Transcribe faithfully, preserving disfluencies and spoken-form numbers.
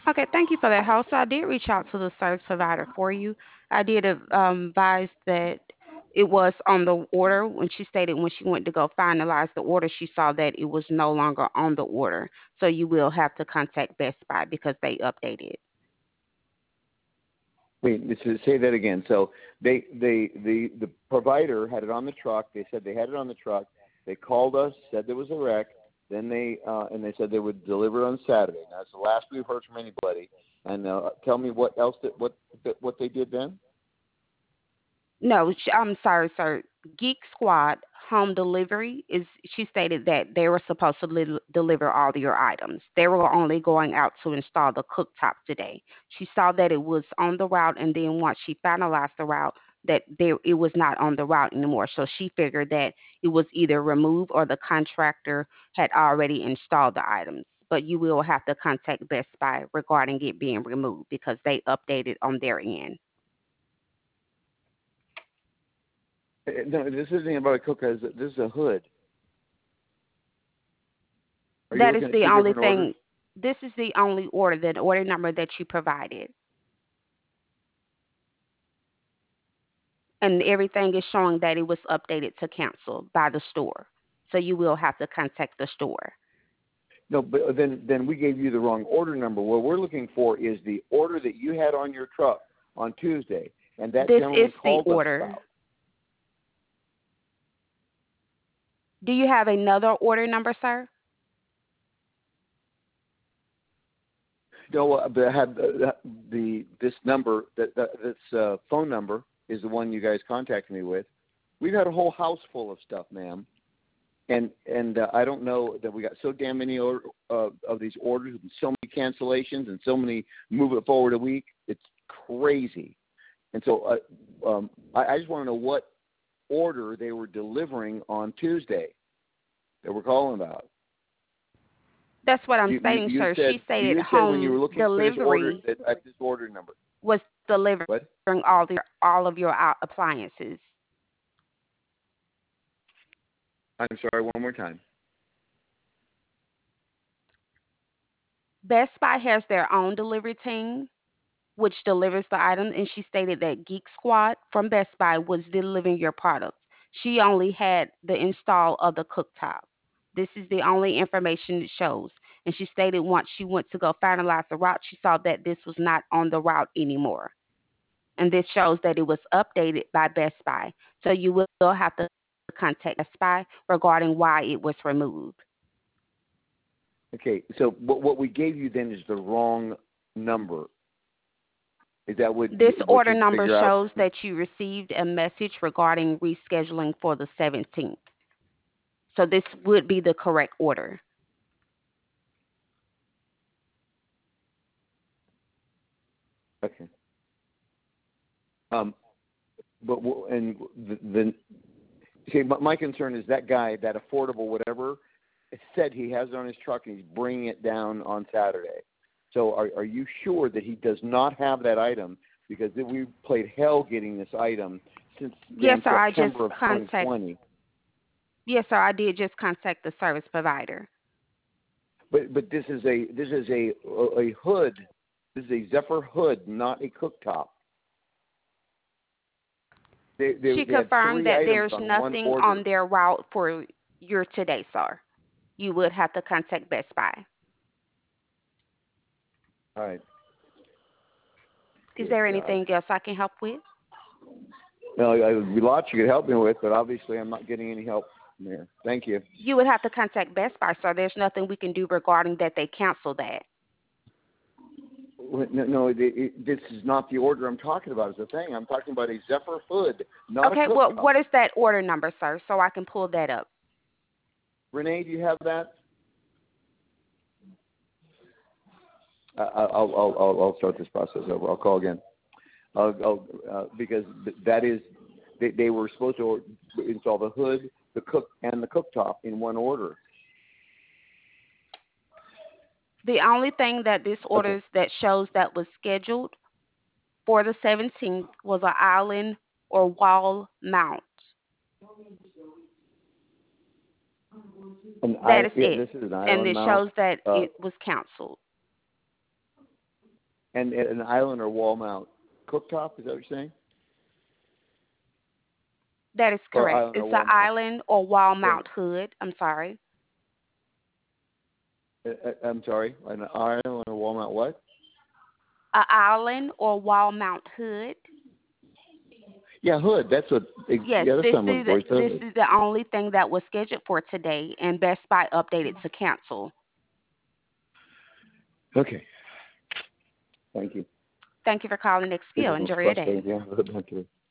Okay, thank you for that, host. So I did reach out to the service provider for you. I did um, advise that it was on the order when she stated when she went to go finalize the order, she saw that it was no longer on the order. So you will have to contact Best Buy because they updated. Wait, s- say that again. So they, they, the, the provider had it on the truck. They said they had it on the truck. They called us, said there was a wreck. Then they, uh, and they said they would deliver on Saturday. Now, it's the last we've heard from anybody. And uh, tell me what else, that, what, what they did then? No, sh- I'm sorry, sir. Geek Squad Home Delivery is. She stated that they were supposed to li- deliver all of your items. They were only going out to install the cooktop today. She saw that it was on the route, and then once she finalized the route, that there it was not on the route anymore. So she figured that it was either removed or the contractor had already installed the items. But you will have to contact Best Buy regarding it being removed because they updated on their end. Uh, No, this isn't about a cooker. This is a hood. Are you That is looking at the two only different orders? thing. This is the only order, the order number that you provided. And everything is showing that it was updated to cancel by the store. So you will have to contact the store. No, but then then we gave you the wrong order number. What we're looking for is the order that you had on your truck on Tuesday, and that This is gentleman the called us order. about. Do you have another order number, sir? No, uh, but I had the, the this number that, that this uh, phone number is the one you guys contacted me with. We've had a whole house full of stuff, ma'am, and and uh, I don't know that we got so damn many or, uh, of these orders and so many cancellations and so many move it forward a week. It's crazy. And so uh, um, I, I just want to know what order they were delivering on Tuesday that we're calling about. That's what I'm You, you, stating, you sir. said She stated you said when you home were looking for this order delivery that at this order number. was delivering What? all the all of your uh, appliances. I'm sorry. One more time. Best Buy has their own delivery team which delivers the item, and she stated that Geek Squad from Best Buy was delivering your products. She only had the install of the cooktop. This is the only information it shows. And she stated once she went to go finalize the route, she saw that this was not on the route anymore. And this shows that it was updated by Best Buy. So you will have to contact Best Buy regarding why it was removed. Okay. So what what we gave you then is the wrong number. Is that what This you, what order you number figure out? shows that you received a message regarding rescheduling for the seventeenth. So this would be the correct order. Okay. Um. But w- and the, the see, my my concern is that guy, that affordable whatever, said he has it on his truck and he's bringing it down on Saturday. So are are you sure that he does not have that item? Because we played hell getting this item since Yes, damn sir. I just September of contact. twenty twenty. Yes, sir. I did just contact the service provider. But but this is a this is a a hood. This is a Zephyr hood, not a cooktop. They they, She they had confirmed three that items there's on one nothing order. on their route for your today, sir. You would have to contact Best Buy. All right. Is Good there God. anything else I can help with? Well, I, would be lots you could help me with, but obviously I'm not getting any help from here. Thank you. You would have to contact Best Buy, sir. There's nothing we can do regarding that they cancel that. Well, No, no it, it, this is not the order I'm talking about. Is the thing I'm talking about a Zephyr hood, not a Okay, well, cooktop. what is that order number, sir, so I can pull that up? Renee, do you have that? I, I'll, I'll I'll I'll start this process over. I'll call again. I'll, I'll, uh, because that is they, they were supposed to install the hood, the cook, and the cooktop in one order. The only thing that this Okay. orders that shows that was scheduled for the seventeenth was an island or wall mount. And That I is yeah, it. this is an And island it mount. shows that Uh, it was canceled. and, and an island or wall mount cooktop. Is that what you're saying? That is Or correct. island or It's an wall mount? island or wall And, mount hood. I'm sorry. uh, uh, I'm sorry, an island or wall mount what? An island or wall mount hood. Yeah, hood. That's what. Yes, Yeah, that's this what I'm looking is for. It's a this hood. is the only thing that was scheduled for today, and Best Buy updated to cancel. Okay. Thank you. Thank you for calling This Next is Skill. the most Enjoy your day. frustrating thing I've ever been through.